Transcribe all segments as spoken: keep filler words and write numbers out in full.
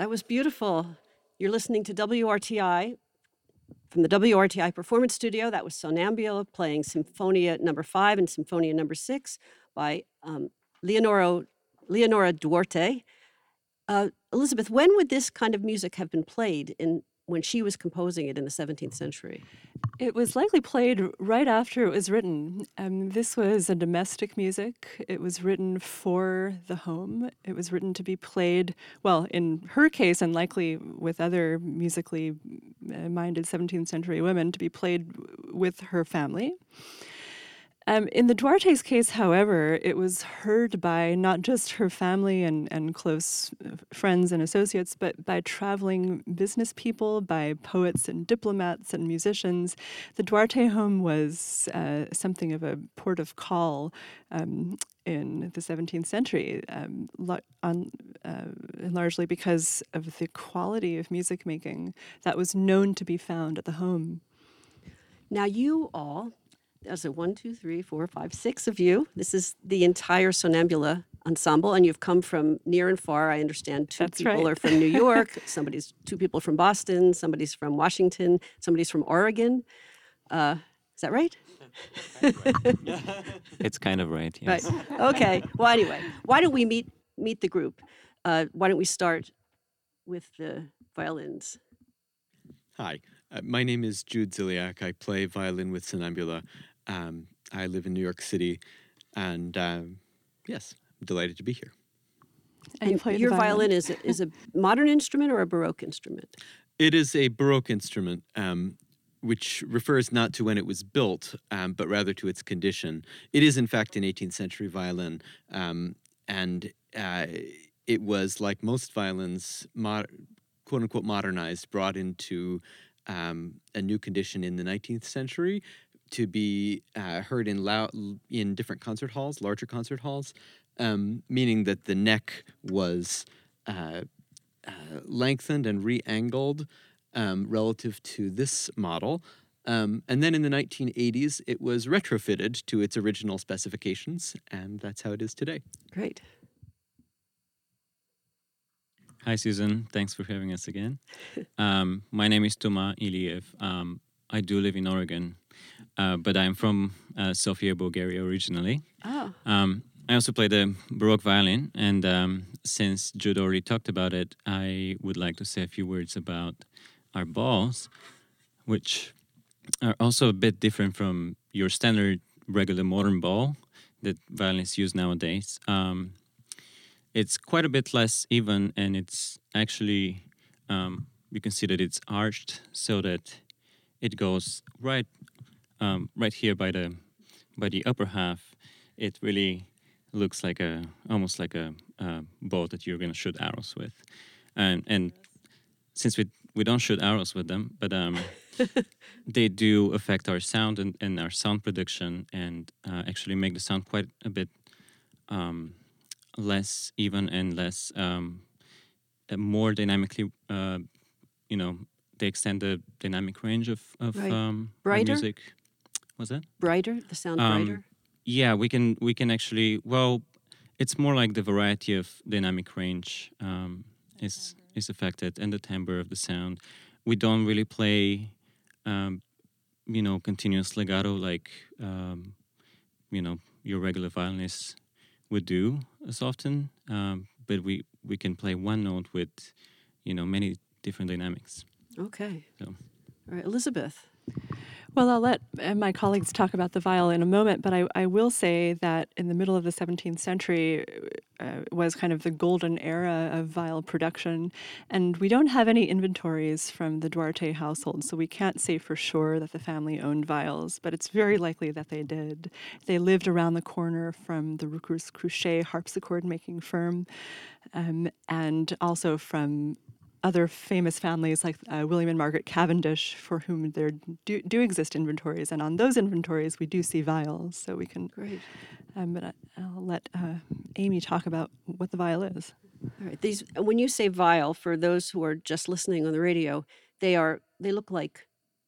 was beautiful. You're listening to W R T I from the W R T I Performance Studio. That was Sonambula playing Symphonia Number Five and Symphonia Number Six by um, Leonora Leonora Duarte. Uh, Elizabeth, when would this kind of music have been played in when she was composing it in the seventeenth century? It was likely played right after it was written. Um, this was a domestic music. It was written for the home. It was written to be played, well, in her case, and likely with other musically minded seventeenth century women, to be played with her family. Um, in the Duarte's case, however, it was heard by not just her family and, and close friends and associates, but by traveling business people, by poets and diplomats and musicians. The Duarte home was uh, something of a port of call um, in the seventeenth century, um, lo- on, uh, largely because of the quality of music making that was known to be found at the home. Now you all, there's a one, two, three, four, five, six of you. This is the entire Sonambula ensemble, and you've come from near and far. I understand two That's people right. are from New York, somebody's two people from Boston, somebody's from Washington, somebody's from Oregon. Uh, is that right? It's kind of right, yes. Right. Okay. Well, anyway, why don't we meet meet the group? Uh, why don't we start with the violins? Hi, uh, my name is Jude Ziliak. I play violin with Sonambula. Um, I live in New York City, and um, yes, I'm delighted to be here. And you play the your violin, violin is a, is a modern instrument or a Baroque instrument? It is a Baroque instrument, um, which refers not to when it was built, um, but rather to its condition. It is, in fact, an eighteenth century violin, um, and uh, it was, like most violins, mod- quote-unquote modernized, brought into um, a new condition in the nineteenth century to be uh, heard in loud, in different concert halls, larger concert halls, um, meaning that the neck was uh, uh, lengthened and re-angled um, relative to this model. Um, and then in the nineteen eighties, it was retrofitted to its original specifications, and that's how it is today. Great. Hi, Susan. Thanks for having us again. Um, my name is Toma Iliev. Um, I do live in Oregon, uh, but I'm from uh, Sofia, Bulgaria originally. Oh. Um, I also play the Baroque violin, and um, since Jude already talked about it, I would like to say a few words about our balls, which are also a bit different from your standard regular modern ball that violinists use nowadays. Um, it's quite a bit less even, and it's actually, um, you can see that it's arched so that it goes right um, right here by the by the upper half. It really looks like a almost like a, a bow that you're going to shoot arrows with, and and since we we don't shoot arrows with them, but um, they do affect our sound and, and our sound production, and uh, actually make the sound quite a bit um, less even and less um, uh, more dynamically. Uh, you know, they extend the dynamic range of of Right. um, our Brighter? music. What's that? Brighter? The sound Um, brighter? Yeah, we can we can actually well, it's more like the variety of dynamic range um, is is affected and the timbre of the sound. We don't really play, um, you know, continuous legato like um, you know your regular violinists would do as often, um, but we we can play one note with, you know, many different dynamics. Okay. So. All right, Elizabeth. Well, I'll let uh, my colleagues talk about the viol in a moment, but I, I will say that in the middle of the seventeenth century uh, was kind of the golden era of viol production, and we don't have any inventories from the Duarte household, so we can't say for sure that the family owned viols, but it's very likely that they did. They lived around the corner from the Ruckers Cruchet harpsichord-making firm, um, and also from other famous families like uh, William and Margaret Cavendish, for whom there do, do exist inventories. And on those inventories, we do see viols. So we can, Great. um, but I, I'll let uh, Amy talk about what the viol is. All right. These, when you say viol, for those who are just listening on the radio, they are they look like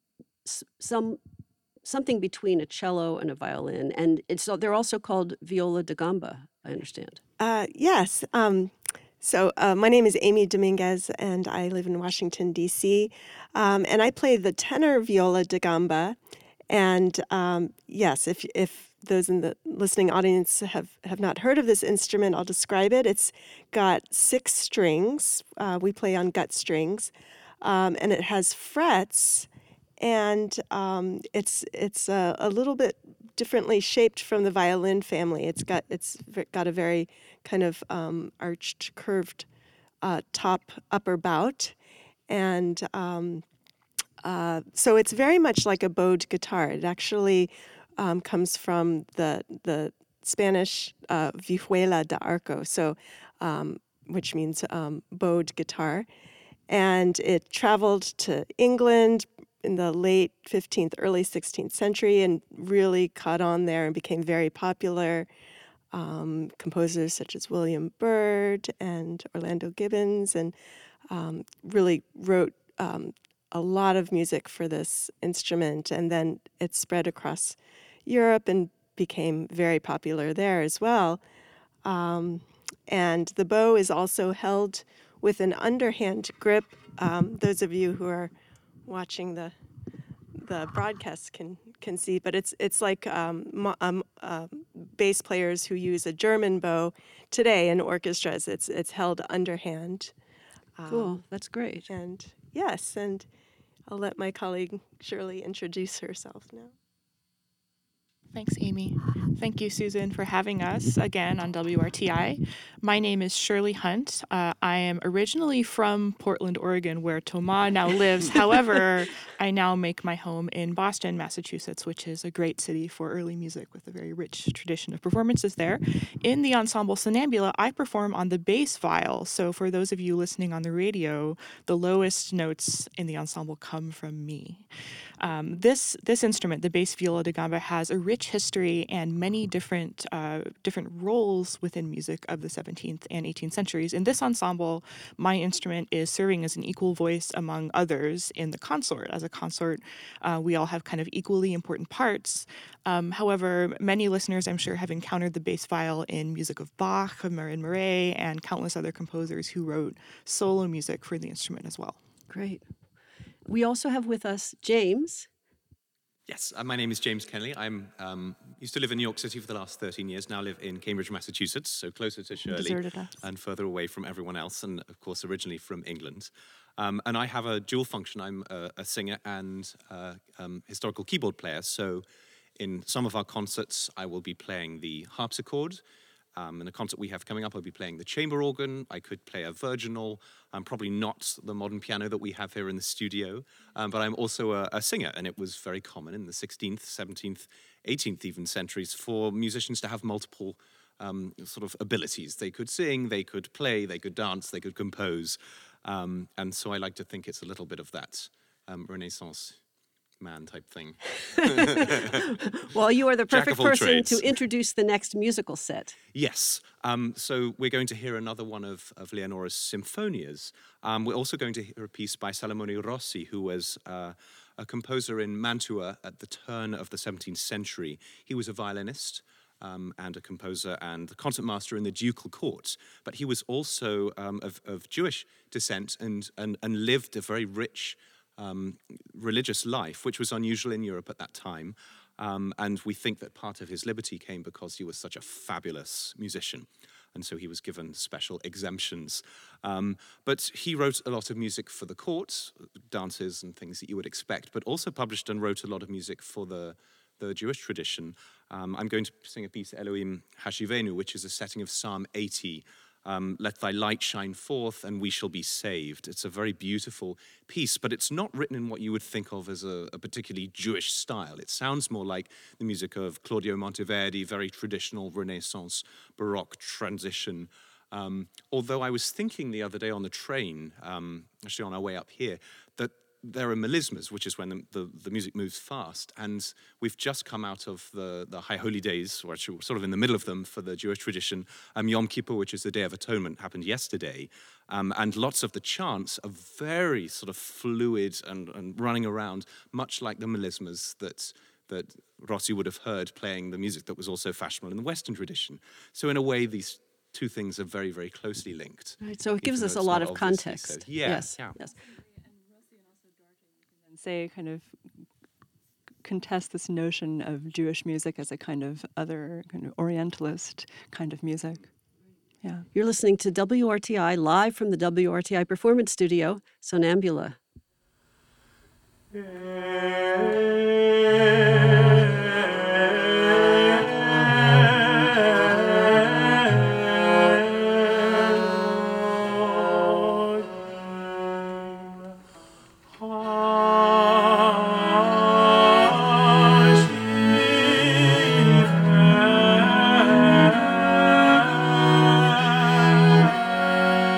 s- some something between a cello and a violin, and it's they're also called viola da gamba. I understand. Uh, yes. Um, So uh, my name is Amy Dominguez, and I live in Washington, D C, um, and I play the tenor viola da gamba. And um, yes, if if those in the listening audience have, have not heard of this instrument, I'll describe it. It's got six strings. Uh, we play on gut strings, um, and it has frets, and um, it's it's a, a little bit differently shaped from the violin family. It's got it's v- got a very kind of um, arched, curved uh, top upper bout, and um, uh, so it's very much like a bowed guitar. It actually um, comes from the the Spanish uh, vihuela de arco, so um, which means um, bowed guitar, and it traveled to England in the late fifteenth, early sixteenth century, and really caught on there and became very popular. Um, composers such as William Byrd and Orlando Gibbons, and um, really wrote um, a lot of music for this instrument. And then it spread across Europe and became very popular there as well. Um, and the bow is also held with an underhand grip. Um, those of you who are watching the the broadcast can can see, but it's it's like um, mo- um, uh, bass players who use a German bow today in orchestras. It's it's held underhand. Cool. That's great. And yes, and I'll let my colleague Shirley introduce herself now. Thanks, Amy. Thank you, Susan, for having us again on W R T I. My name is Shirley Hunt. Uh, I am originally from Portland, Oregon, where Thomas now lives. However, I now make my home in Boston, Massachusetts, which is a great city for early music with a very rich tradition of performances there. In the ensemble Sonambula, I perform on the bass viol. So for those of you listening on the radio, the lowest notes in the ensemble come from me. Um, this this instrument, the bass viola da gamba, has a rich history and many different uh, different roles within music of the seventeenth and eighteenth centuries. In this ensemble, my instrument is serving as an equal voice among others in the consort. As a consort, uh, we all have kind of equally important parts. Um, however, many listeners, I'm sure, have encountered the bass viol in music of Bach, of Marin Murray, and countless other composers who wrote solo music for the instrument as well. Great. We also have with us James. Yes, uh, my name is James Kennelly. I'm um, used to live in New York City for the last thirteen years. Now live in Cambridge, Massachusetts, so closer to Shirley Deserted us. and further away from everyone else, and of course originally from England. Um, and I have a dual function. I'm a, a singer and uh, um, historical keyboard player. So in some of our concerts, I will be playing the harpsichord. Um, in a concert we have coming up, I'll be playing the chamber organ. I could play a virginal, um, probably not the modern piano that we have here in the studio, um, but I'm also a, a singer, and it was very common in the sixteenth, seventeenth, eighteenth even centuries for musicians to have multiple um, sort of abilities. They could sing, they could play, they could dance, they could compose, um, and so I like to think it's a little bit of that um, Renaissance man type thing. Well, you are the Jack perfect of all person trades. to introduce the next musical set. Yes. Um, so we're going to hear another one of, of Leonora's symphonias. Um, we're also going to hear a piece by Salomone Rossi, who was uh, a composer in Mantua at the turn of the seventeenth century. He was a violinist um, and a composer and the concertmaster in the ducal court, but he was also um, of, of Jewish descent and, and, and lived a very rich Um, religious life, which was unusual in Europe at that time. Um, and we think that part of his liberty came because he was such a fabulous musician. And so he was given special exemptions. Um, but he wrote a lot of music for the court, dances and things that you would expect, but also published and wrote a lot of music for the, the Jewish tradition. Um, I'm going to sing a piece, Elohim Hashivenu, which is a setting of Psalm eighty. Um, Let thy light shine forth and we shall be saved. It's a very beautiful piece, but it's not written in what you would think of as a, a particularly Jewish style. It sounds more like the music of Claudio Monteverdi, very traditional Renaissance, Baroque transition. Um, although I was thinking the other day on the train, um, actually on our way up here, that there are melismas, which is when the, the, the music moves fast. And we've just come out of the, the High Holy Days, or actually sort of in the middle of them for the Jewish tradition. Um, Yom Kippur, which is the Day of Atonement, happened yesterday. Um, and lots of the chants are very sort of fluid and, and running around, much like the melismas that, that Rossi would have heard playing the music that was also fashionable in the Western tradition. So in a way, these two things are very, very closely linked. Right, so it even gives though us a it's lot not of obviously context. so. Yeah, Yes. yeah. Yes. And say kind of contest this notion of Jewish music as a kind of other kind of Orientalist kind of music. Yeah. You're listening to W R T I live from the W R T I Performance Studio, Sonambula.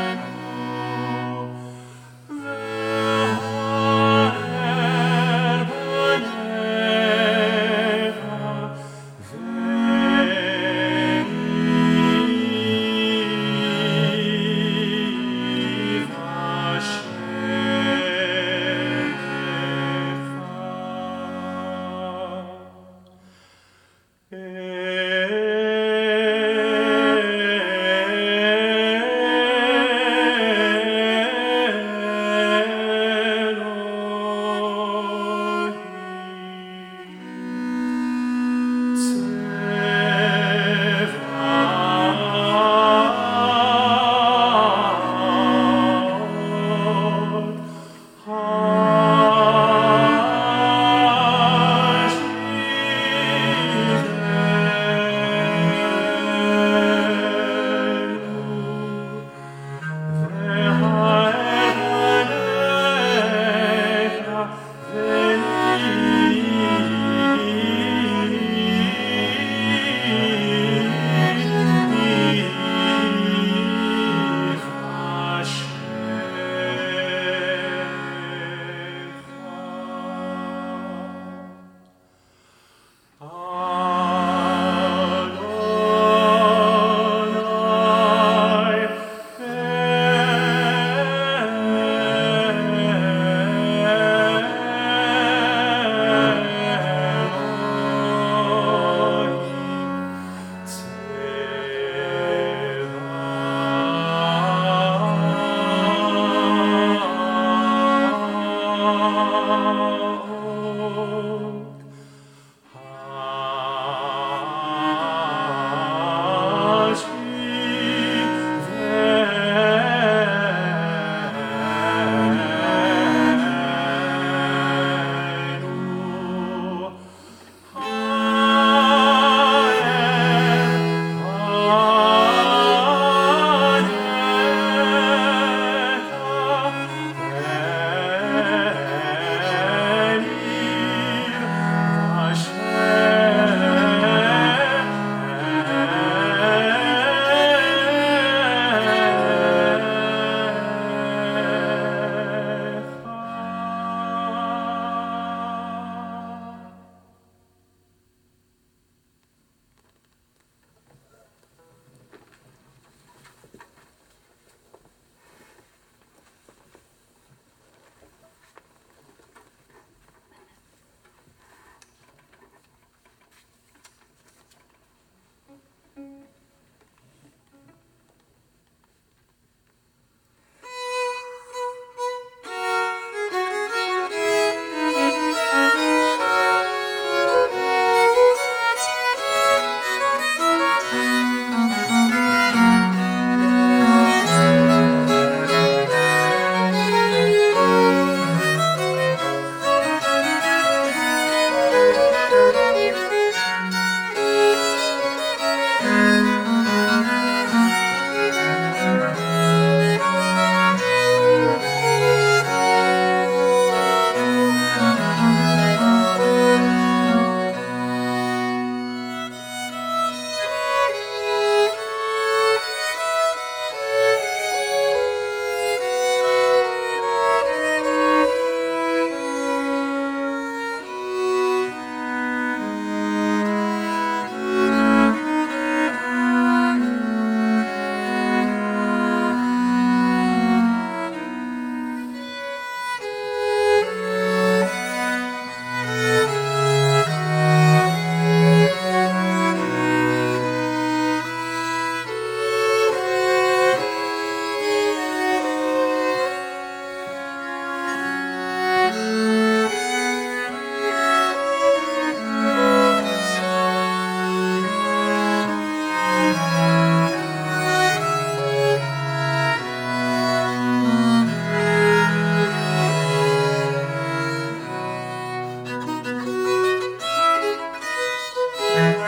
Ver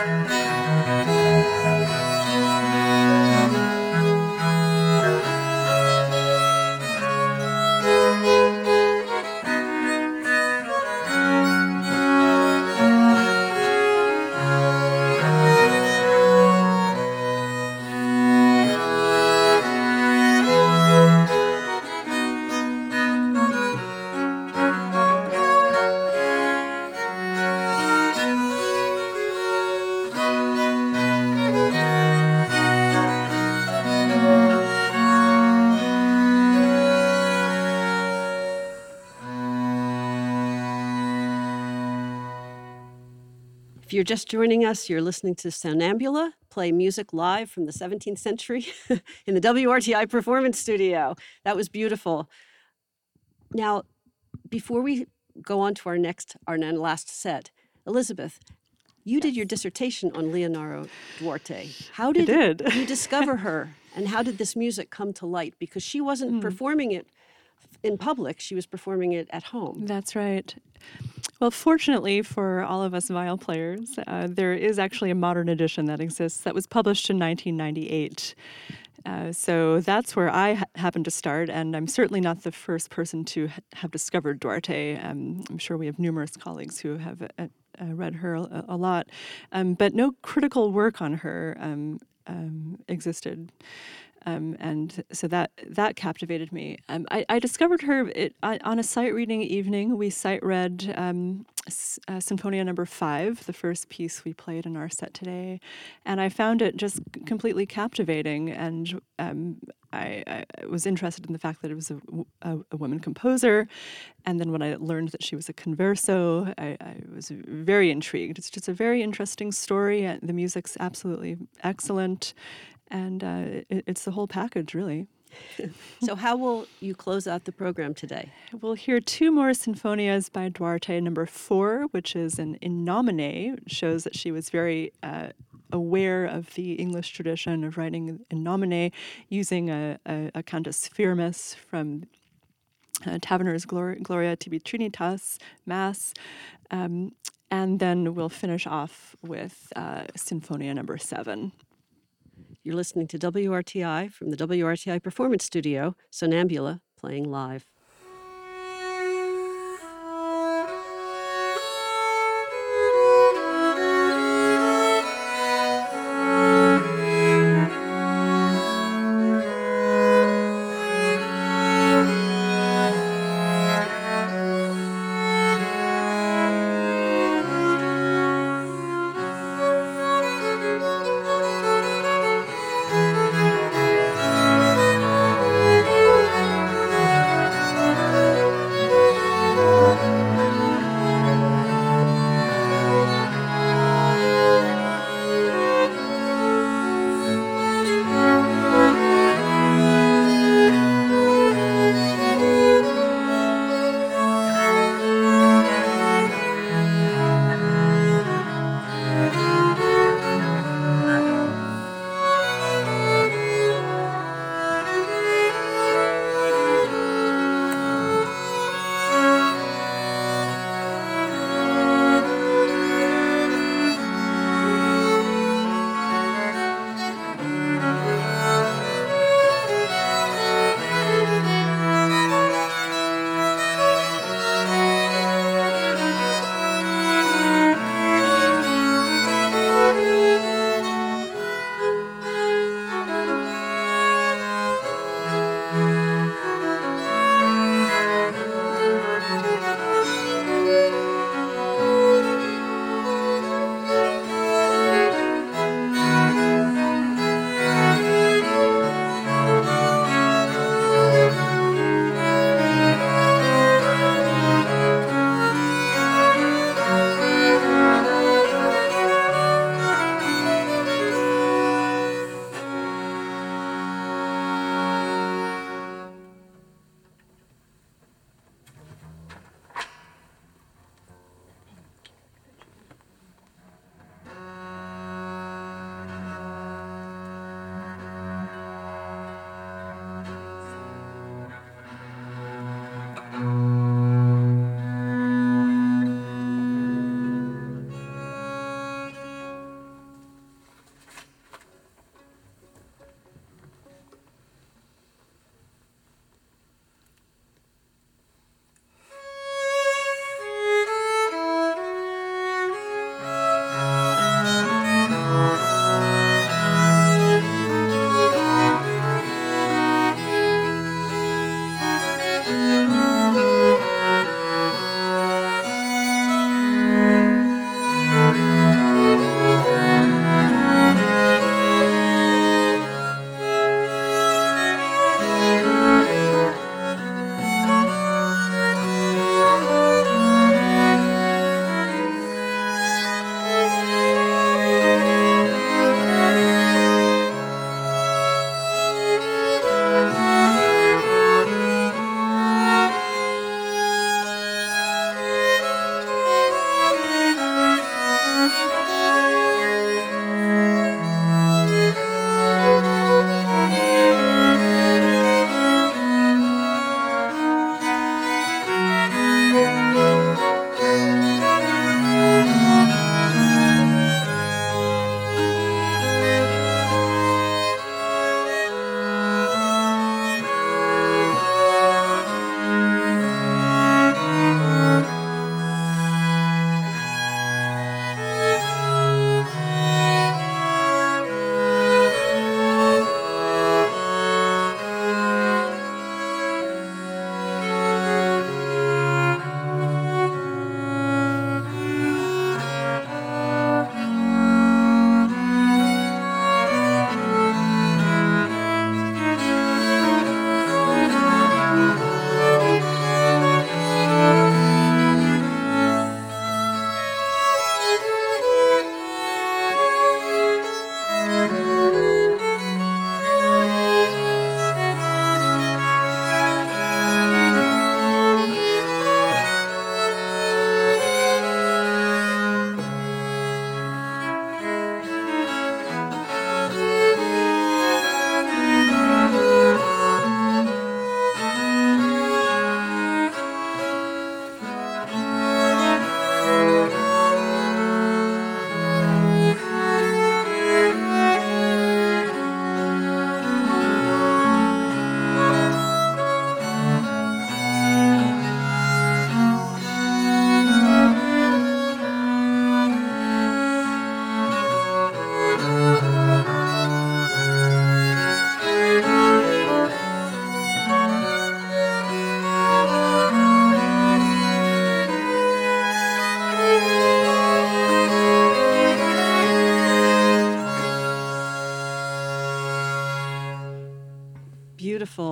If you're just joining us, you're listening to Sonambula play music live from the seventeenth century in the W R T I Performance Studio. That was beautiful. Now, before we go on to our next, our then last set, Elizabeth, you did your dissertation on Leonora Duarte. How did, did. you discover her, and how did this music come to light? Because she wasn't performing it in public, she was performing it at home. That's right. Well, fortunately for all of us viol players, uh, there is actually a modern edition that exists that was published in nineteen ninety-eight. Uh, so that's where I ha- happened to start, and I'm certainly not the first person to ha- have discovered Duarte. Um, I'm sure we have numerous colleagues who have uh, uh, read her a, a lot, um, but no critical work on her um, um, existed. Um, and so that that captivated me. Um, I, I discovered her it, I, on a sight reading evening. We sight read um, S- uh, Sinfonia Number Five, the first piece we played in our set today, and I found it just completely captivating. And um, I, I was interested in the fact that it was a, a, a woman composer. And then when I learned that she was a converso, I, I was very intrigued. It's just a very interesting story. And the music's absolutely excellent. And uh, it, it's the whole package, really. So how will you close out the program today? We'll hear two more sinfonias by Duarte. Number four, which is an in nomine, shows that she was very uh, aware of the English tradition of writing in nomine, using a, a, a cantus firmus from uh, Taverner's Glor- Gloria Tibi Trinitas Mass. Um, and then we'll finish off with uh, Sinfonia Number Seven. You're listening to W R T I from the W R T I Performance Studio, Sonambula playing live.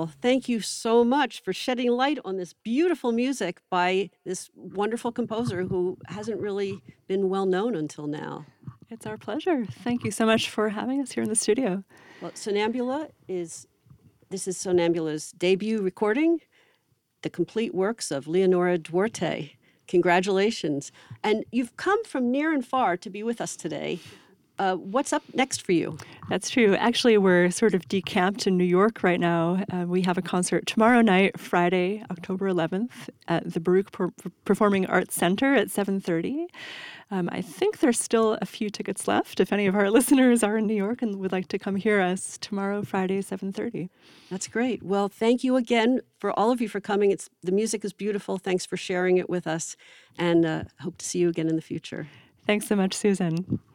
Well, thank you so much for shedding light on this beautiful music by this wonderful composer who hasn't really been well known until now. It's our pleasure. Thank you so much for having us here in the studio. Well, Sonambula is, this is Sonambula's debut recording, the complete works of Leonora Duarte. Congratulations. And you've come from near and far to be with us today. Uh, what's up next for you? That's true. Actually, we're sort of decamped in New York right now. Uh, we have a concert tomorrow night, Friday, October eleventh, at the Baruch per- Performing Arts Center at seven thirty. Um, I think there's still a few tickets left if any of our listeners are in New York and would like to come hear us tomorrow, Friday, seven thirty. That's great. Well, thank you again for all of you for coming. It's the music is beautiful. Thanks for sharing it with us, and uh, hope to see you again in the future. Thanks so much, Susan.